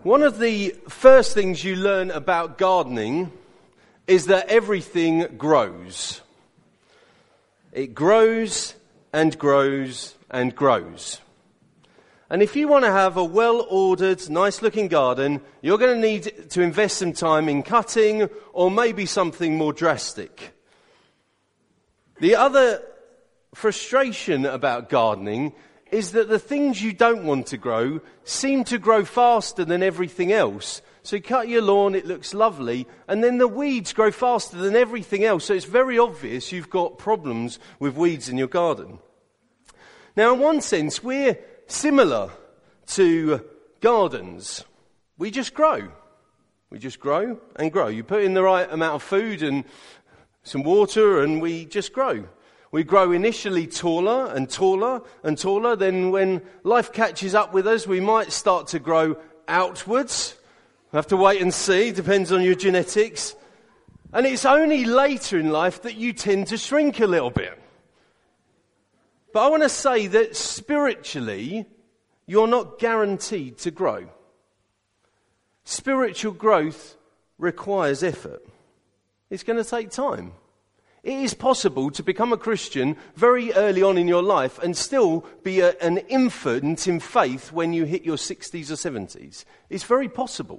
One of the first things you learn about gardening is that everything grows. It grows and grows and grows. And if you want to have a well-ordered, nice-looking garden, you're going to need to invest some time in cutting or maybe something more drastic. The other frustration about gardening is that the things you don't want to grow seem to grow faster than everything else. So you cut your lawn, it looks lovely, and then the weeds grow faster than everything else. So it's very obvious you've got problems with weeds in your garden. Now, in one sense, we're similar to gardens. We just grow. We just grow and grow. You put in the right amount of food and some water and we just grow. We grow initially taller and taller and taller. Then when life catches up with us, we might start to grow outwards. We have to wait and see, depends on your genetics. And it's only later in life that you tend to shrink a little bit. But I want to say that spiritually, you're not guaranteed to grow. Spiritual growth requires effort. It's going to take time. It is possible to become a Christian very early on in your life and still be an infant in faith when you hit your 60s or 70s. It's very possible.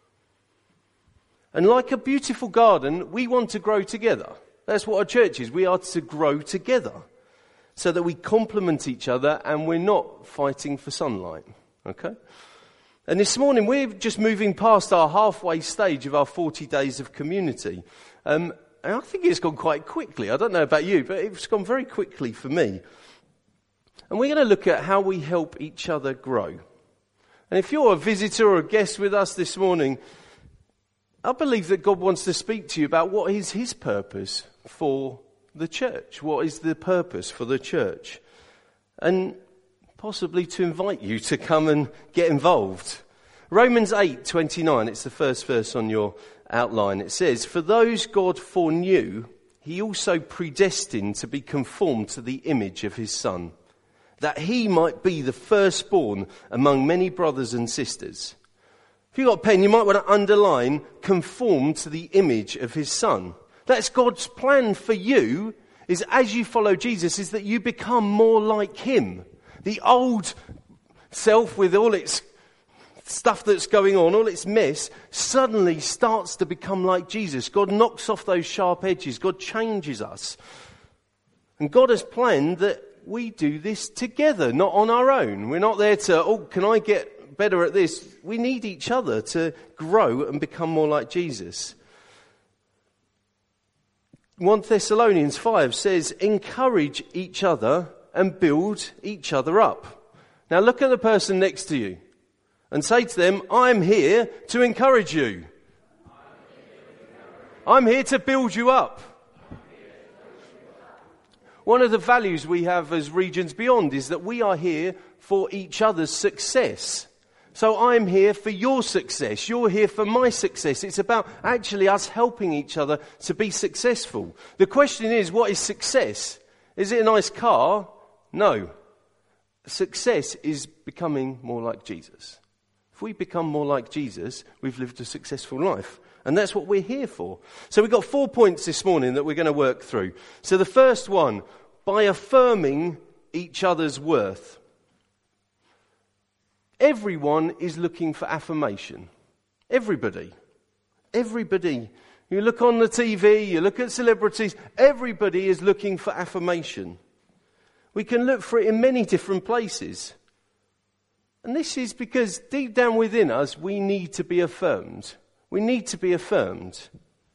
And like a beautiful garden, we want to grow together. That's what our church is. We are to grow together so that we complement each other and we're not fighting for sunlight. Okay? And this morning we're just moving past our halfway stage of our 40 days of community. And I think it's gone quite quickly. I don't know about you, but it's gone very quickly for me. And we're going to look at how we help each other grow. And if you're a visitor or a guest with us this morning, I believe that God wants to speak to you about what is his purpose for the church. What is the purpose for the church? And possibly to invite you to come and get involved. Romans 8:29, it's the first verse on your outline. It says, "For those God foreknew, he also predestined to be conformed to the image of his Son, that he might be the firstborn among many brothers and sisters." If you've got a pen, you might want to underline, conform to the image of his Son. That's God's plan for you, is as you follow Jesus, is that you become more like him. The old self with all its stuff that's going on, all its mess, suddenly starts to become like Jesus. God knocks off those sharp edges. God changes us. And God has planned that we do this together, not on our own. We're not there to, can I get better at this? We need each other to grow and become more like Jesus. 1 Thessalonians 5 says, "Encourage each other and build each other up." Now look at the person next to you and say to them, "I'm here to encourage you. I'm here to build you up." One of the values we have as Regions Beyond is that we are here for each other's success. So I'm here for your success. You're here for my success. It's about actually us helping each other to be successful. The question is, what is success? Is it a nice car? No. Success is becoming more like Jesus. If we become more like Jesus, we've lived a successful life. And that's what we're here for. So we've got 4 points this morning that we're going to work through. So the first one, by affirming each other's worth. Everyone is looking for affirmation. Everybody. Everybody. You look on the TV, you look at celebrities, everybody is looking for affirmation. We can look for it in many different places. And this is because deep down within us, we need to be affirmed. We need to be affirmed.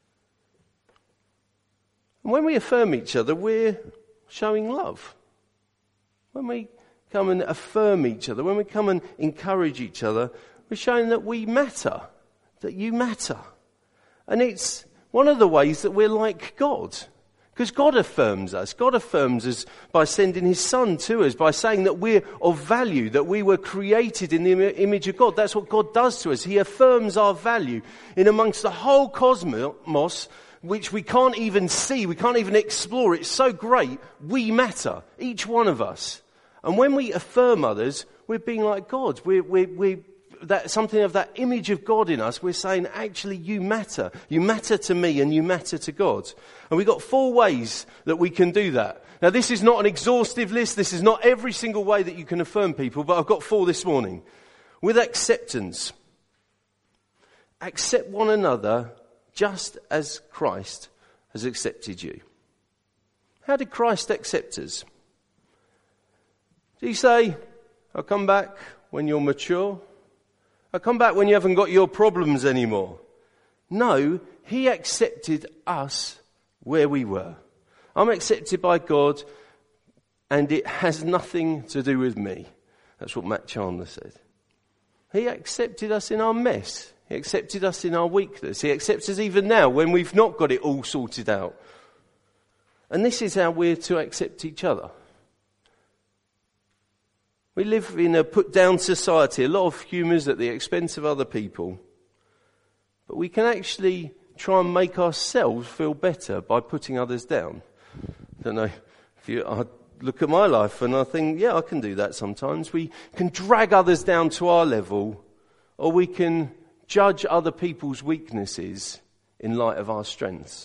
And when we affirm each other, we're showing love. When we come and affirm each other, when we come and encourage each other, we're showing that we matter, that you matter. And it's one of the ways that we're like God. Because God affirms us. God affirms us by sending his Son to us, by saying that we're of value, that we were created in the image of God. That's what God does to us. He affirms our value in amongst the whole cosmos, which we can't even see, we can't even explore. It's so great. We matter, each one of us. And when we affirm others, we're being like God. We're something of that image of God in us, we're saying, actually, you matter. You matter to me and you matter to God. And we've got 4 ways that we can do that. Now, this is not an exhaustive list. This is not every single way that you can affirm people, but I've got 4 this morning. With acceptance. Accept one another just as Christ has accepted you. How did Christ accept us? Did he say, I'll come back when you're mature? I'll come back when you haven't got your problems anymore? No, he accepted us where we were. I'm accepted by God, and it has nothing to do with me. That's what Matt Chandler said. He accepted us in our mess. He accepted us in our weakness. He accepts us even now when we've not got it all sorted out. And this is how we're to accept each other. We live in a put-down society, a lot of humours at the expense of other people. But we can actually try and make ourselves feel better by putting others down. I don't know, I look at my life and I think, yeah, I can do that sometimes. We can drag others down to our level, or we can judge other people's weaknesses in light of our strengths.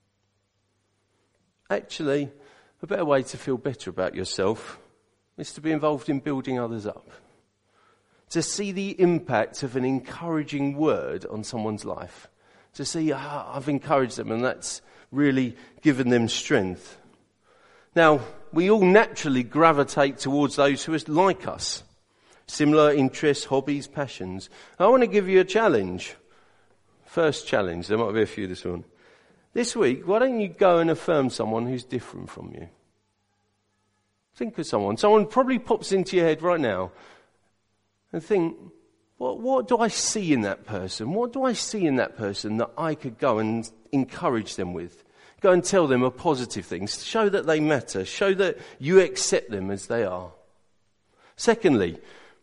Actually, a better way to feel better about yourself is to be involved in building others up. To see the impact of an encouraging word on someone's life. To see, I've encouraged them and that's really given them strength. Now, we all naturally gravitate towards those who are like us. Similar interests, hobbies, passions. I want to give you a challenge. First challenge, there might be a few this morning. This week, why don't you go and affirm someone who's different from you? Think of someone. Someone probably pops into your head right now and think, what do I see in that person? What do I see in that person that I could go and encourage them with? Go and tell them a positive thing. Show that they matter. Show that you accept them as they are. Secondly,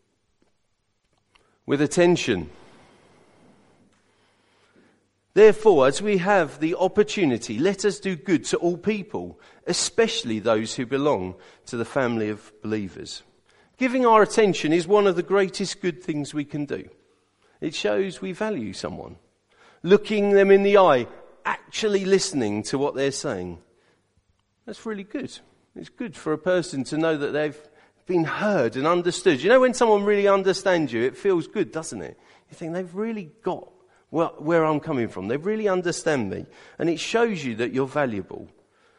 with attention. Therefore, as we have the opportunity, let us do good to all people, especially those who belong to the family of believers. Giving our attention is one of the greatest good things we can do. It shows we value someone. Looking them in the eye, actually listening to what they're saying. That's really good. It's good for a person to know that they've been heard and understood. You know, when someone really understands you, it feels good, doesn't it? You think they've really got where I'm coming from. They really understand me. And it shows you that you're valuable.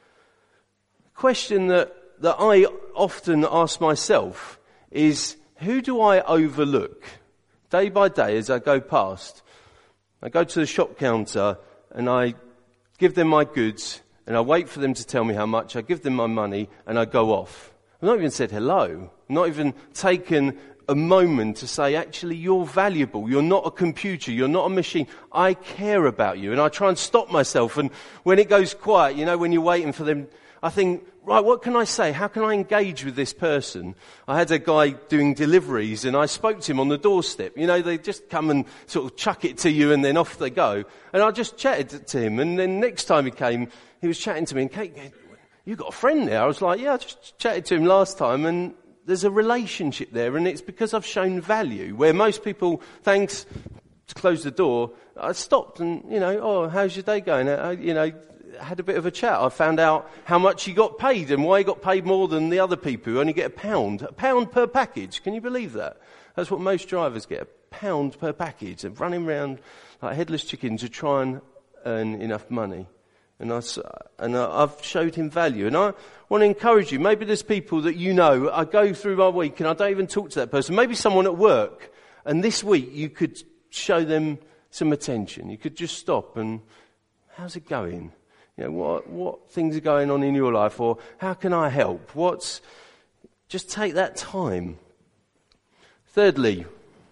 The question that I often ask myself is, who do I overlook day by day as I go past? I go to the shop counter and I give them my goods and I wait for them to tell me how much. I give them my money and I go off. I've not even said hello. I've not even taken a moment to say, actually, you're valuable. You're not a computer. You're not a machine. I care about you. And I try and stop myself. And when it goes quiet, you know, when you're waiting for them, I think, right, what can I say? How can I engage with this person? I had a guy doing deliveries and I spoke to him on the doorstep. You know, they just come and sort of chuck it to you and then off they go. And I just chatted to him. And then next time he came, he was chatting to me and Kate, you got a friend there? I was like, yeah, I just chatted to him last time and there's a relationship there, and it's because I've shown value. Where most people, thanks, to close the door, I stopped and, you know, oh, how's your day going? Had a bit of a chat. I found out how much he got paid and why he got paid more than the other people who only get a pound per package. Can you believe that? That's what most drivers get, £1 per package. They're running around like headless chickens to try and earn enough money. And I've showed him value. And I want to encourage you. Maybe there's people that you know, I go through my week and I don't even talk to that person. Maybe someone at work. And this week you could show them some attention. You could just stop and, how's it going? You know, what things are going on in your life? Or how can I help? Just take that time. Thirdly,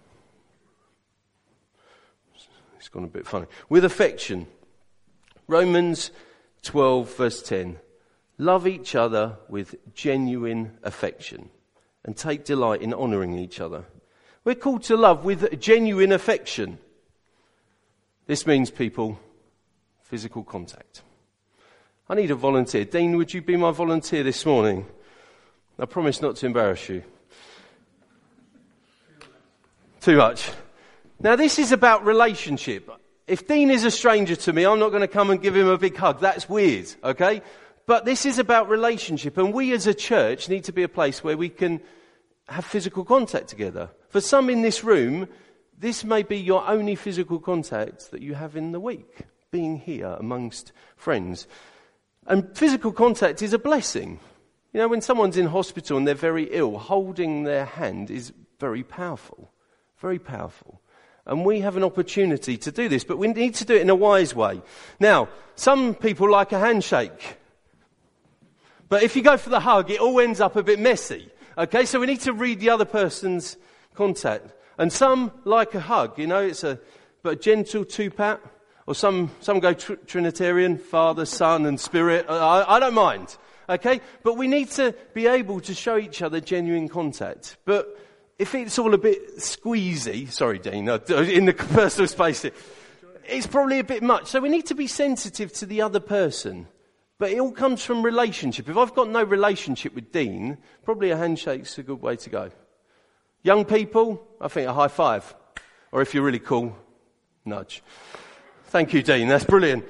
it's gone a bit funny. With affection. Romans 12 verse 10. Love each other with genuine affection and take delight in honouring each other. We're called to love with genuine affection. This means, people, physical contact. I need a volunteer. Dean, would you be my volunteer this morning? I promise not to embarrass you. Too much. Now, this is about relationship. If Dean is a stranger to me, I'm not going to come and give him a big hug. That's weird, okay? But this is about relationship, and we as a church need to be a place where we can have physical contact together. For some in this room, this may be your only physical contact that you have in the week, being here amongst friends. And physical contact is a blessing. You know, when someone's in hospital and they're very ill, holding their hand is very powerful, very powerful. And we have an opportunity to do this, but we need to do it in a wise way. Now, some people like a handshake. But if you go for the hug, it all ends up a bit messy. Okay, so we need to read the other person's contact. And some like a hug, you know, it's a gentle two-pat. Or some go Trinitarian, Father, Son and Spirit. I don't mind. Okay, but we need to be able to show each other genuine contact. But if it's all a bit squeezy, sorry Dean, in the personal space, it's probably a bit much. So we need to be sensitive to the other person. But it all comes from relationship. If I've got no relationship with Dean, probably a handshake's a good way to go. Young people, I think a high five. Or if you're really cool, nudge. Thank you, Dean, that's brilliant.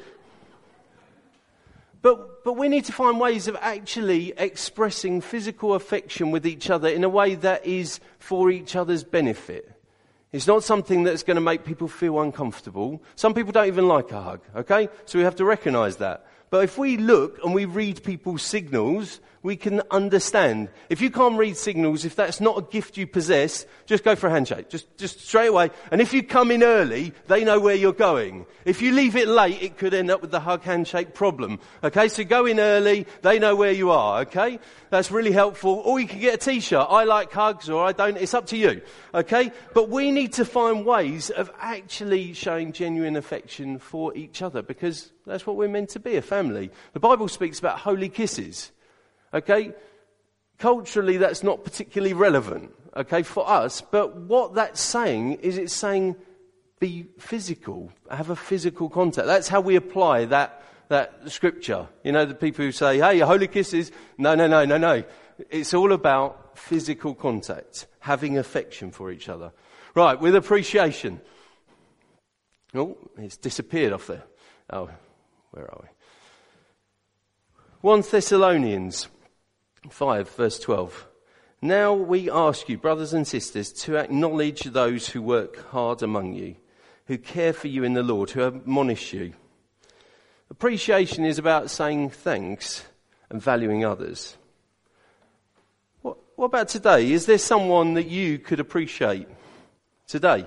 But we need to find ways of actually expressing physical affection with each other in a way that is for each other's benefit. It's not something that's going to make people feel uncomfortable. Some people don't even like a hug, okay? So we have to recognise that. But if we look and we read people's signals, we can understand. If you can't read signals, if that's not a gift you possess, just go for a handshake. Just straight away. And if you come in early, they know where you're going. If you leave it late, it could end up with the hug handshake problem. Okay, so go in early, they know where you are, okay? That's really helpful. Or you can get a t-shirt. I like hugs or I don't. It's up to you. Okay? But we need to find ways of actually showing genuine affection for each other because that's what we're meant to be, a family. The Bible speaks about holy kisses. Okay? Culturally, that's not particularly relevant, okay, for us. But what that's saying is it's saying be physical, have a physical contact. That's how we apply that scripture. You know, the people who say, hey, holy kisses. No. It's all about physical contact, having affection for each other. Right, with appreciation. Oh, it's disappeared off there. Oh, where are we? 1 Thessalonians 5, verse 12. Now we ask you, brothers and sisters, to acknowledge those who work hard among you, who care for you in the Lord, who admonish you. Appreciation is about saying thanks and valuing others. What about today? Is there someone that you could appreciate today?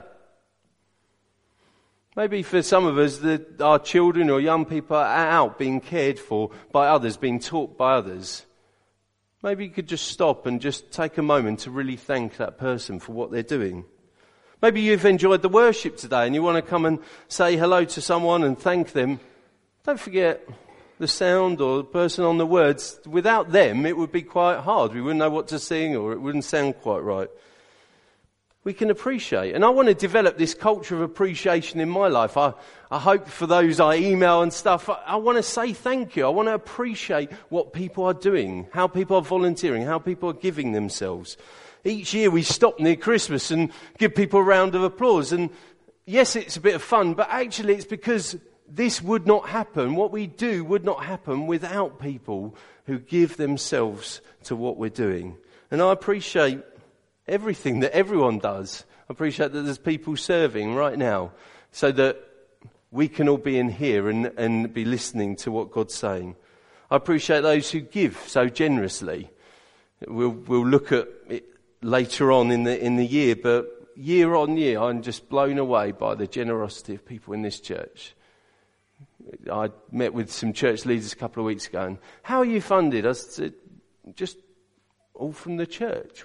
Maybe for some of us, our children or young people are out being cared for by others, being taught by others. Maybe you could just stop and just take a moment to really thank that person for what they're doing. Maybe you've enjoyed the worship today and you want to come and say hello to someone and thank them. Don't forget the sound or the person on the words. Without them, it would be quite hard. We wouldn't know what to sing or it wouldn't sound quite right. We can appreciate. And I want to develop this culture of appreciation in my life. I hope for those I email and stuff, I want to say thank you. I want to appreciate what people are doing, how people are volunteering, how people are giving themselves. Each year we stop near Christmas and give people a round of applause. And yes, it's a bit of fun, but actually it's because this would not happen. What we do would not happen without people who give themselves to what we're doing. And I appreciate everything that everyone does. I appreciate that there's people serving right now so that we can all be in here and be listening to what God's saying. I appreciate those who give so generously. We'll look at it later on in the year, but year on year I'm just blown away by the generosity of people in this church. I met with some church leaders a couple of weeks ago and, how are you funded? I said, just all from the church.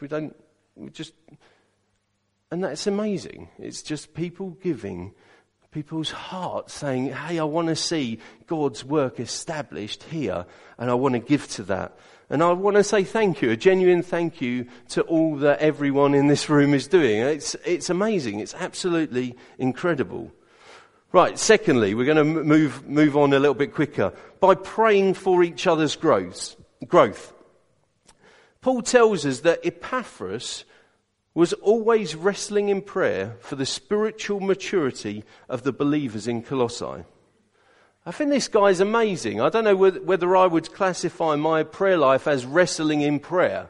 And that's amazing. It's just people giving, people's hearts saying, hey, I want to see God's work established here and I want to give to that. And I want to say thank you, a genuine thank you to all that everyone in this room is doing. It's amazing. It's absolutely incredible. Right, secondly, we're going to move on a little bit quicker. By praying for each other's growth. Paul tells us that Epaphras was always wrestling in prayer for the spiritual maturity of the believers in Colossae. I think this guy's amazing. I don't know whether I would classify my prayer life as wrestling in prayer.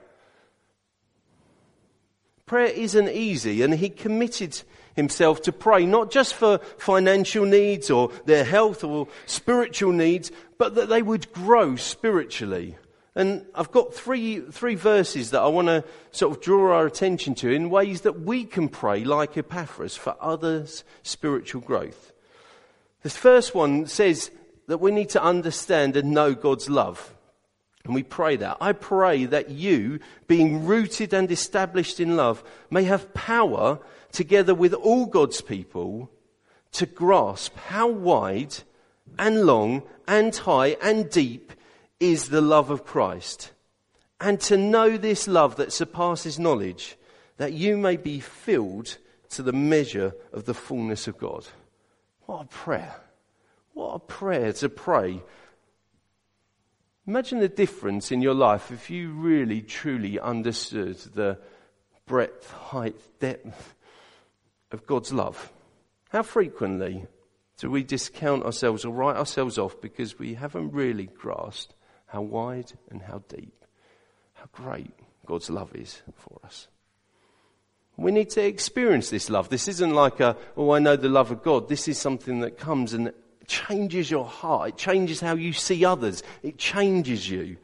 Prayer isn't easy, and he committed himself to pray, not just for financial needs or their health or spiritual needs, but that they would grow spiritually. And I've got three verses that I want to sort of draw our attention to in ways that we can pray like Epaphras for others' spiritual growth. The first one says that we need to understand and know God's love. And we pray that. I pray that you, being rooted and established in love, may have power, together with all God's people, to grasp how wide and long and high and deep is the love of Christ, and to know this love that surpasses knowledge, that you may be filled to the measure of the fullness of God. What a prayer. What a prayer to pray. Imagine the difference in your life if you really, truly understood the breadth, height, depth of God's love. How frequently do we discount ourselves or write ourselves off because we haven't really grasped how wide and how deep, how great God's love is for us? We need to experience this love. This isn't like I know the love of God. This is something that comes and changes your heart. It changes how you see others. It changes you.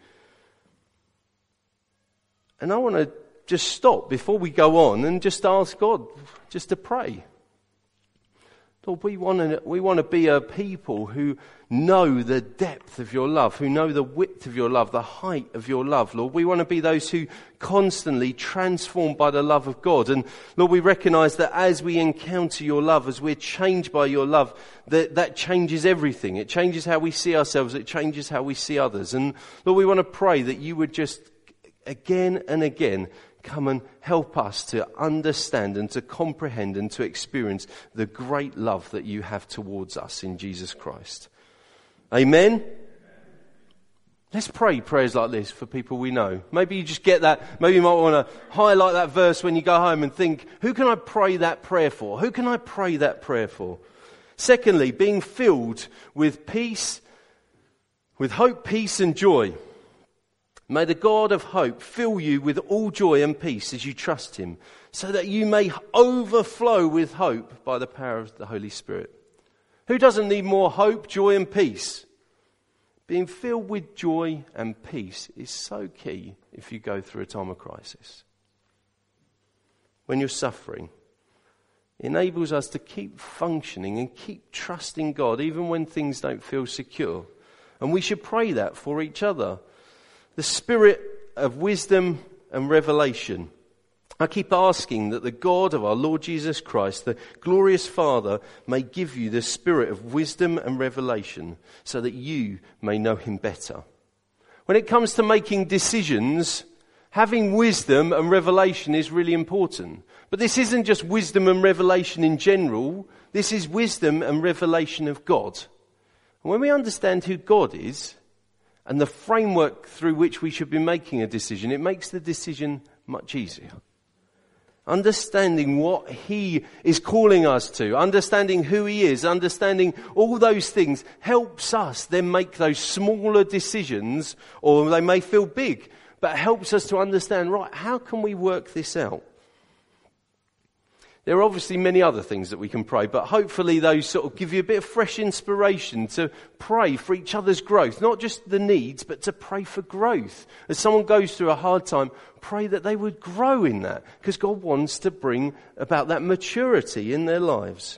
And I want to just stop before we go on and just ask God just to pray. Lord, we want to be a people who know the depth of your love, who know the width of your love, the height of your love, Lord. We want to be those who constantly transformed by the love of God. And Lord, we recognize that as we encounter your love, as we're changed by your love, that changes everything. It changes how we see ourselves. It changes how we see others. And Lord, we want to pray that you would just again and again come and help us to understand and to comprehend and to experience the great love that you have towards us in Jesus Christ. Amen? Let's pray prayers like this for people we know. Maybe you just get that. Maybe you might want to highlight that verse when you go home and think, who can I pray that prayer for? Who can I pray that prayer for? Secondly, being filled with peace, with hope, peace and joy. May the God of hope fill you with all joy and peace as you trust him, so that you may overflow with hope by the power of the Holy Spirit. Who doesn't need more hope, joy and peace? Being filled with joy and peace is so key if you go through a time of crisis. When you're suffering, it enables us to keep functioning and keep trusting God even when things don't feel secure. And we should pray that for each other. The spirit of wisdom and revelation. I keep asking that the God of our Lord Jesus Christ, the glorious Father, may give you the spirit of wisdom and revelation so that you may know him better. When it comes to making decisions, having wisdom and revelation is really important. But this isn't just wisdom and revelation in general. This is wisdom and revelation of God. And when we understand who God is, and the framework through which we should be making a decision, it makes the decision much easier. Understanding what he is calling us to, understanding who he is, understanding all those things helps us then make those smaller decisions, or they may feel big, but helps us to understand, right, how can we work this out? There are obviously many other things that we can pray, but hopefully those sort of give you a bit of fresh inspiration to pray for each other's growth, not just the needs, but to pray for growth. As someone goes through a hard time, pray that they would grow in that, because God wants to bring about that maturity in their lives.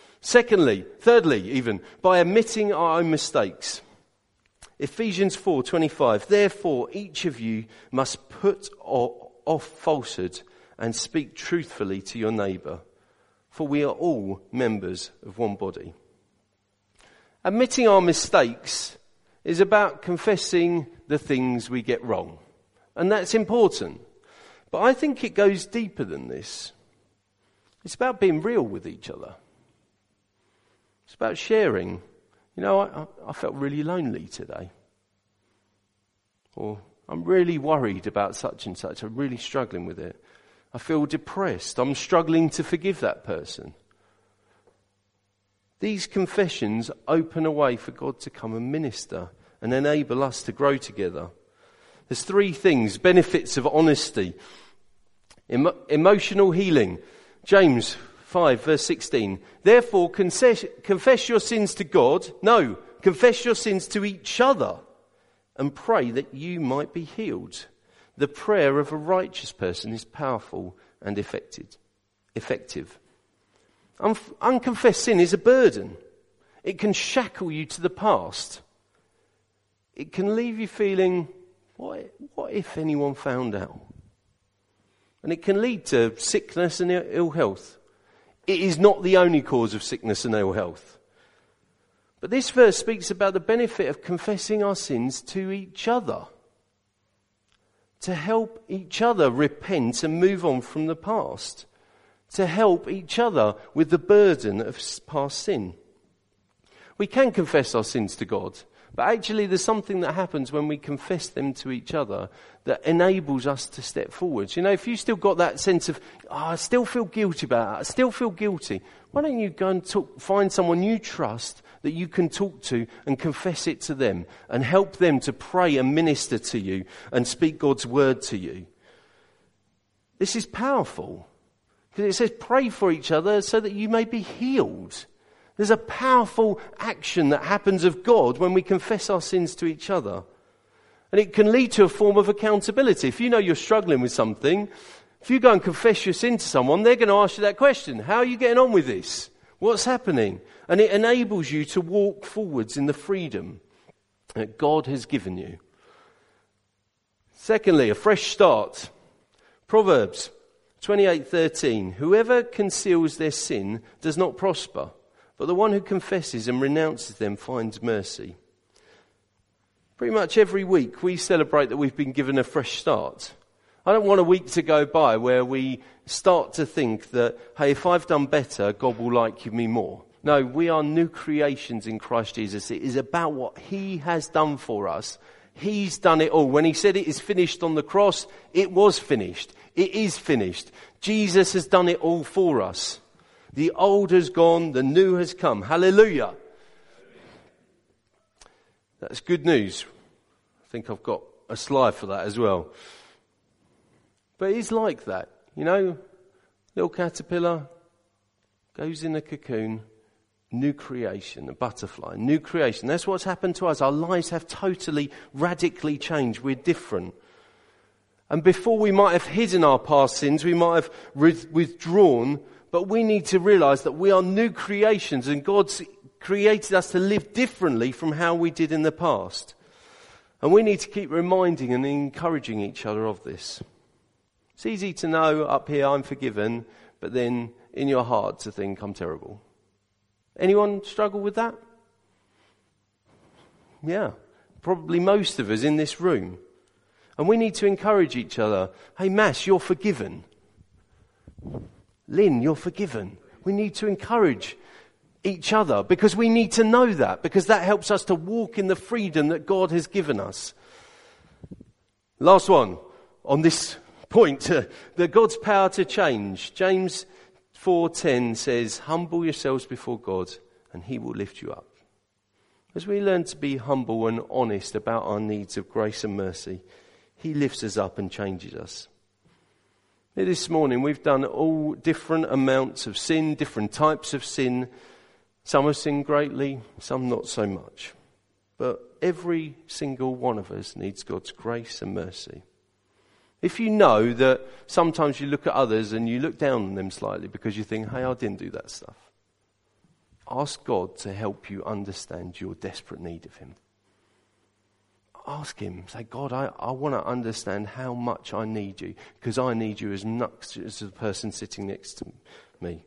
Thirdly, even, by admitting our own mistakes. Ephesians 4:25, therefore each of you must put off falsehood and speak truthfully to your neighbour, for we are all members of one body. Admitting our mistakes is about confessing the things we get wrong. And that's important. But I think it goes deeper than this. It's about being real with each other. It's about sharing. You know, I felt really lonely today. Or I'm really worried about such and such. I'm really struggling with it. I feel depressed. I'm struggling to forgive that person. These confessions open a way for God to come and minister and enable us to grow together. There's 3 things, benefits of honesty. Emotional healing. James 5 verse 16. Therefore confess your sins to God. No, confess your sins to each other and pray that you might be healed. The prayer of a righteous person is powerful and effective. Unconfessed sin is a burden. It can shackle you to the past. It can leave you feeling, what if anyone found out? And it can lead to sickness and ill health. It is not the only cause of sickness and ill health. But this verse speaks about the benefit of confessing our sins to each other. To help each other repent and move on from the past. To help each other with the burden of past sin. We can confess our sins to God, but actually there's something that happens when we confess them to each other that enables us to step forward. You know, if you still got that sense of, I still feel guilty about it, I still feel guilty, why don't you go and find someone you trust that you can talk to and confess it to them and help them to pray and minister to you and speak God's word to you. This is powerful. Because it says pray for each other so that you may be healed. There's a powerful action that happens of God when we confess our sins to each other. And it can lead to a form of accountability. If you know you're struggling with something, if you go and confess your sin to someone, they're going to ask you that question. How are you getting on with this? What's happening? And it enables you to walk forwards in the freedom that God has given you. Secondly, a fresh start. Proverbs 28:13. Whoever conceals their sin does not prosper, but the one who confesses and renounces them finds mercy. Pretty much every week we celebrate that we've been given a fresh start. I don't want a week to go by where we start to think that, hey, if I've done better, God will like me more. No, we are new creations in Christ Jesus. It is about what he has done for us. He's done it all. When he said it is finished on the cross, it was finished. It is finished. Jesus has done it all for us. The old has gone, the new has come. Hallelujah. That's good news. I think I've got a slide for that as well. But it's like that. You know, little caterpillar goes in a cocoon, new creation, a butterfly, new creation. That's what's happened to us. Our lives have totally, radically changed. We're different. And before we might have hidden our past sins, we might have withdrawn, but we need to realize that we are new creations and God's created us to live differently from how we did in the past. And we need to keep reminding and encouraging each other of this. It's easy to know up here I'm forgiven, but then in your heart to think I'm terrible. Anyone struggle with that? Yeah, probably most of us in this room. And we need to encourage each other. Hey, Mass, you're forgiven. Lynn, you're forgiven. We need to encourage each other because we need to know that, because that helps us to walk in the freedom that God has given us. Last one on this point, that God's power to change. James 4:10 says, humble yourselves before God and he will lift you up. As we learn to be humble and honest about our needs of grace and mercy, he lifts us up and changes us. This morning we've done all different amounts of sin, different types of sin. Some have sinned greatly, some not so much. But every single one of us needs God's grace and mercy. If you know that sometimes you look at others and you look down on them slightly because you think, hey, I didn't do that stuff. Ask God to help you understand your desperate need of him. Ask him, say, God, I want to understand how much I need you, because I need you as much as the person sitting next to me.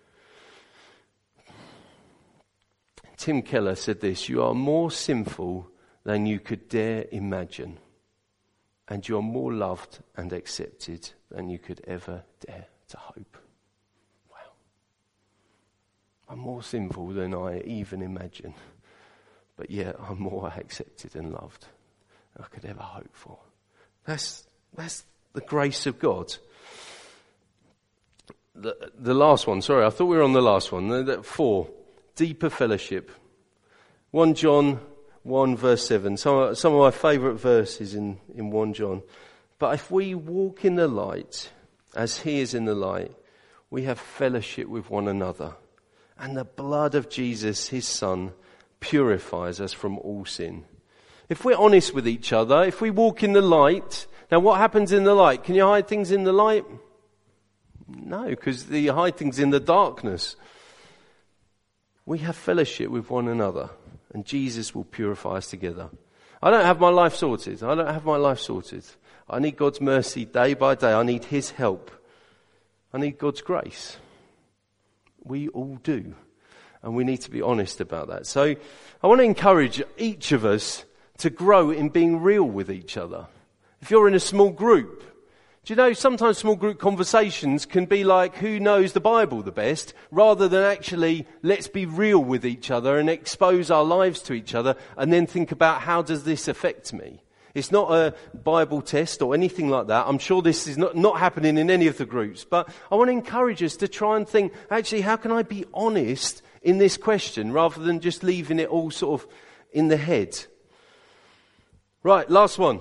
Tim Keller said this, you are more sinful than you could dare imagine, and you are more loved and accepted than you could ever dare to hope. Wow. I'm more sinful than I even imagine, but yet I'm more accepted and loved than I could ever hope for. That's the grace of God. the last one, sorry, I thought we were on the last one. 4, deeper fellowship. 1 John 1 verse 7. Some of my favourite verses in 1 John. But if we walk in the light, as he is in the light, we have fellowship with one another. And the blood of Jesus, his Son, purifies us from all sin. If we're honest with each other, if we walk in the light, now what happens in the light? Can you hide things in the light? No, because you hide things in the darkness. We have fellowship with one another, and Jesus will purify us together. I don't have my life sorted. I need God's mercy day by day. I need his help. I need God's grace. We all do. And we need to be honest about that. So I want to encourage each of us to grow in being real with each other. If you're in a small group, do you know sometimes small group conversations can be like who knows the Bible the best, rather than actually let's be real with each other and expose our lives to each other and then think about how does this affect me. It's not a Bible test or anything like that. I'm sure this is not happening in any of the groups. But I want to encourage us to try and think, actually, how can I be honest in this question rather than just leaving it all sort of in the head? Right, last one.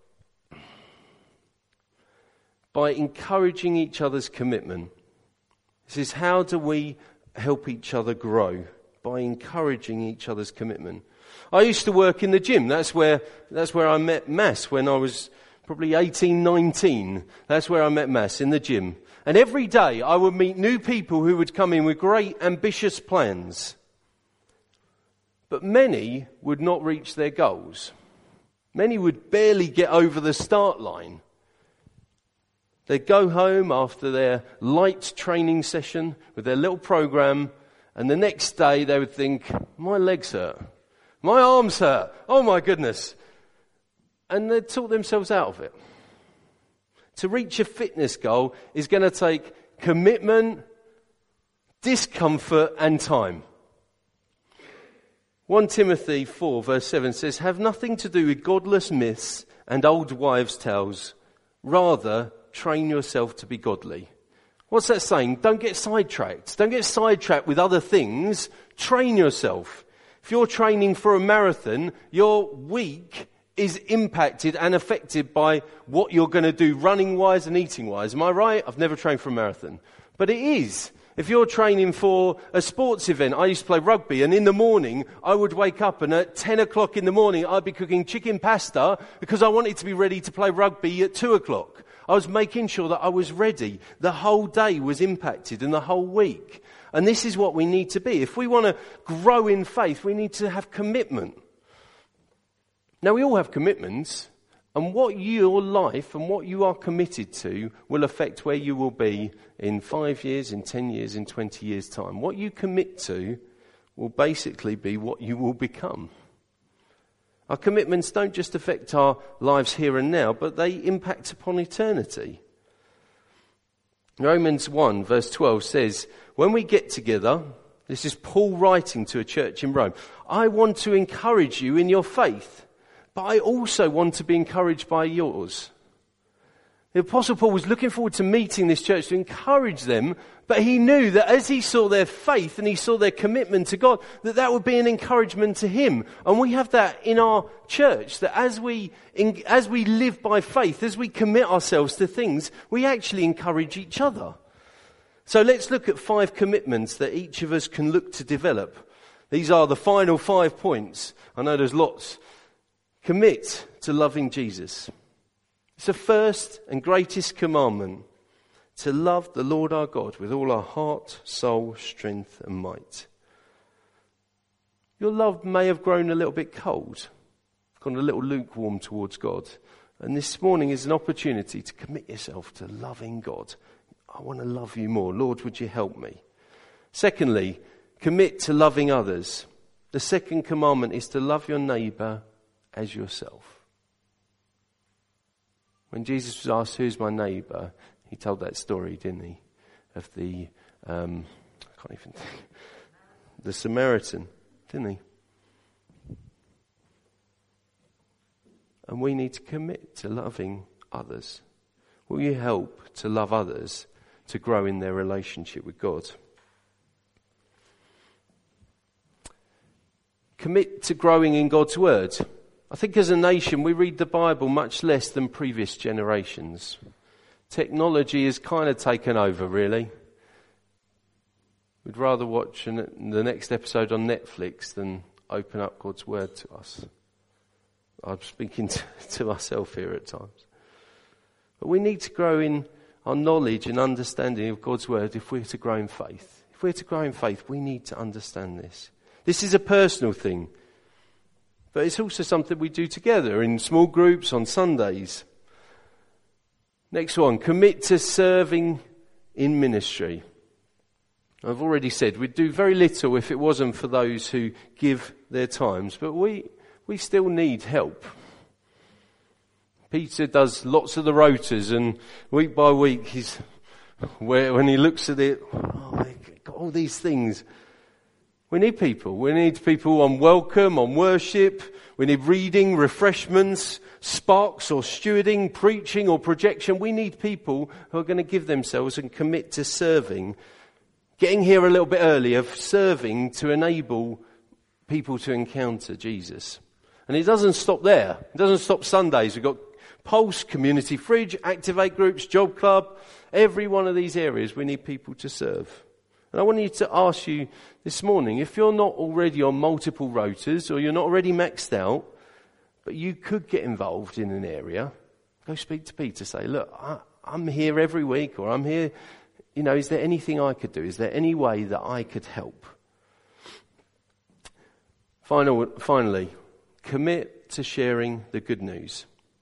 By encouraging each other's commitment. This is how do we help each other grow? By encouraging each other's commitment. I used to work in the gym. That's where I met Mass when I was probably 18, 19. That's where I met Mass, in the gym. And every day I would meet new people who would come in with great ambitious plans. But many would not reach their goals. Many would barely get over the start line. They'd go home after their light training session with their little program, and the next day they would think, my legs hurt. My arms hurt. Oh my goodness. And they'd talk themselves out of it. To reach a fitness goal is going to take commitment, discomfort and time. 1 Timothy 4 verse 7 says, have nothing to do with godless myths and old wives' tales. Rather, train yourself to be godly. What's that saying? Don't get sidetracked. Don't get sidetracked with other things. Train yourself. If you're training for a marathon, your week is impacted and affected by what you're going to do running-wise and eating-wise. Am I right? I've never trained for a marathon. But it is. If you're training for a sports event, I used to play rugby, and in the morning, I would wake up, and at 10 o'clock in the morning, I'd be cooking chicken pasta because I wanted to be ready to play rugby at 2 o'clock. I was making sure that I was ready. The whole day was impacted, and the whole week. And this is what we need to be. If we want to grow in faith, we need to have commitment. Now, we all have commitments, and what your life and what you are committed to will affect where you will be in 5 years, in 10 years, in 20 years' time. What you commit to will basically be what you will become. Our commitments don't just affect our lives here and now, but they impact upon eternity. Romans 1 verse 12 says, when we get together, this is Paul writing to a church in Rome, I want to encourage you in your faith, but I also want to be encouraged by yours. The Apostle Paul was looking forward to meeting this church to encourage them, but he knew that as he saw their faith and he saw their commitment to God, that would be an encouragement to him. And we have that in our church, that as we live by faith, as we commit ourselves to things, we actually encourage each other. So let's look at 5 commitments that each of us can look to develop. These are the final 5 points. I know there's lots. Commit to loving Jesus. It's the first and greatest commandment, to love the Lord our God with all our heart, soul, strength and might. Your love may have grown a little bit cold, gone a little lukewarm towards God. And this morning is an opportunity to commit yourself to loving God. I want to love you more. Lord, would you help me? Secondly, commit to loving others. The second commandment is to love your neighbour as yourself. When Jesus was asked, who's my neighbour? He told that story, didn't he? Of the, I can't even think, the Samaritan, didn't he? And we need to commit to loving others. Will you help to love others to grow in their relationship with God. Commit to growing in God's Word. I think as a nation we read the Bible much less than previous generations. Technology has kind of taken over, really. We'd rather watch the next episode on Netflix than open up God's Word to us. I'm speaking to myself here at times. But we need to grow in our knowledge and understanding of God's Word if we're to grow in faith. If we're to grow in faith, we need to understand this. This is a personal thing, but it's also something we do together in small groups on Sundays. Next one, commit to serving in ministry. I've already said we'd do very little if it wasn't for those who give their times, but we still need help. Peter does lots of the rotas, and week by week when he looks at it, they've got all these things. We need people. We need people on welcome, on worship. We need reading, refreshments, sparks or stewarding, preaching or projection. We need people who are going to give themselves and commit to serving. Getting here a little bit earlier, serving to enable people to encounter Jesus. And it doesn't stop there. It doesn't stop Sundays. We've got Pulse, Community Fridge, Activate Groups, Job Club. Every one of these areas we need people to serve. And I want you to ask you this morning, if you're not already on multiple rotas or you're not already maxed out, but you could get involved in an area, go speak to Peter. Say, look, I'm here every week, or I'm here, is there anything I could do? Is there any way that I could help? Finally, commit to sharing the good news.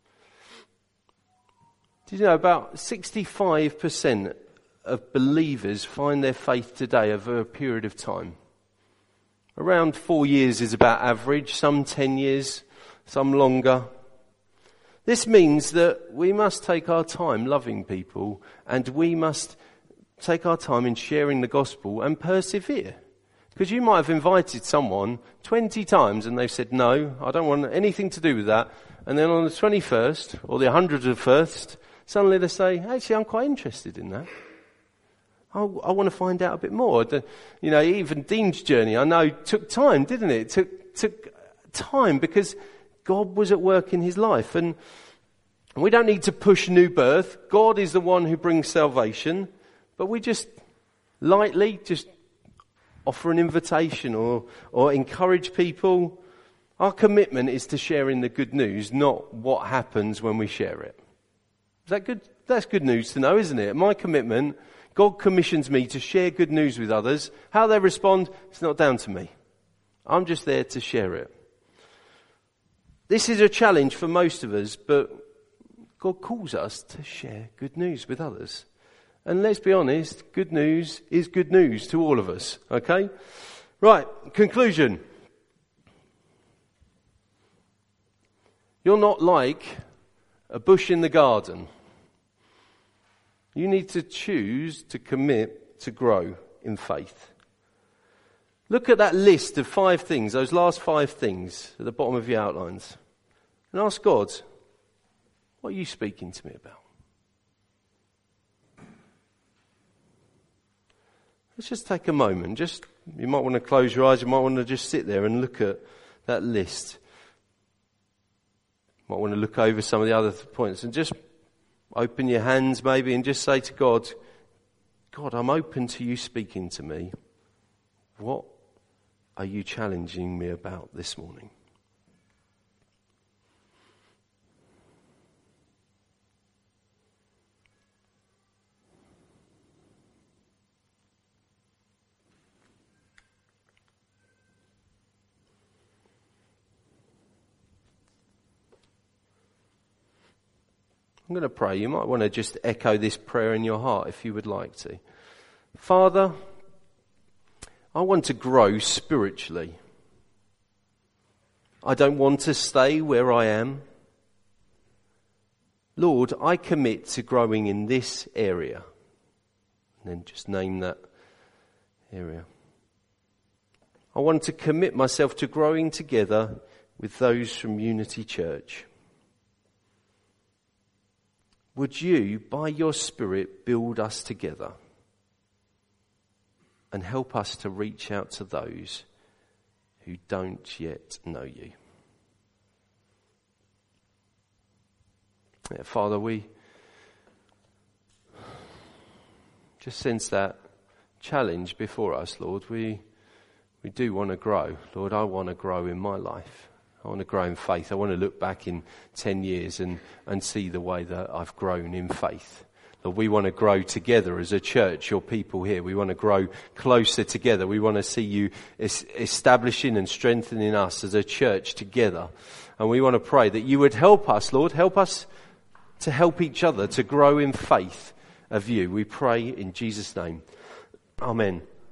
Did you know about 65% of believers find their faith today over a period of time? Around 4 years is about average, some 10 years, some longer. This means that we must take our time loving people, and we must take our time in sharing the gospel and persevere. Because you might have invited someone 20 times and they've said, no, I don't want anything to do with that. And then on the 21st or the 101st, suddenly they say, actually, I'm quite interested in that. I want to find out a bit more. Even Dean's journey, I know, took time, didn't it? Took time because God was at work in his life. And we don't need to push new birth. God is the one who brings salvation. But we just lightly just offer an invitation or encourage people. Our commitment is to sharing the good news, not what happens when we share it. Is that good? That's good news to know, isn't it? My commitment, God commissions me to share good news with others. How they respond, it's not down to me. I'm just there to share it. This is a challenge for most of us, but God calls us to share good news with others. And let's be honest, good news is good news to all of us, okay? Right, conclusion. You're not like a bush in the garden. You need to choose to commit to grow in faith. Look at that list of 5 things, those last 5 things at the bottom of your outlines. And ask God, what are you speaking to me about? Let's just take a moment. You might want to close your eyes. You might want to just sit there and look at that list. You might want to look over some of the other points and just open your hands maybe and just say to God, God, I'm open to you speaking to me. What are you challenging me about this morning? I'm going to pray. You might want to just echo this prayer in your heart if you would like to. Father, I want to grow spiritually. I don't want to stay where I am. Lord, I commit to growing in this area. And then just name that area. I want to commit myself to growing together with those from Unity Church. would you, by your Spirit, build us together and help us to reach out to those who don't yet know you. Yeah, Father, we just sense that challenge before us, Lord. We do want to grow. Lord, I want to grow in my life. I want to grow in faith. I want to look back in 10 years and see the way that I've grown in faith. Lord, we want to grow together as a church, your people here. We want to grow closer together. We want to see you establishing and strengthening us as a church together. And we want to pray that you would help us, Lord. Help us to help each other to grow in faith of you. We pray in Jesus' name. Amen.